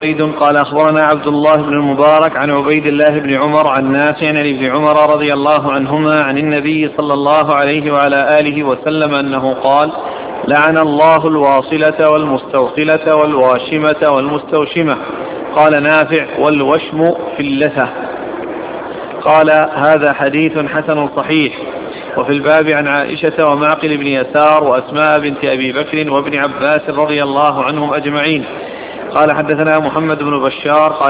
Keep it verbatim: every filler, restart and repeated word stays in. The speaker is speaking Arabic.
قال أخبرنا عبد الله بن المبارك عن عبيد الله بن عمر عن نافع عن ابن عمر رضي الله عنهما عن النبي صلى الله عليه وعلى آله وسلم أنه قال: لعن الله الواصلة والمستوصلة والواشمة والمستوشمة. قال نافع: والوشم في اللثة. قال: هذا حديث حسن صحيح. وفي الباب عن عائشة ومعقل بن يسار وأسماء بنت أبي بكر وابن عباس رضي الله عنهم أجمعين. قال: حدثنا محمد بن بشار قال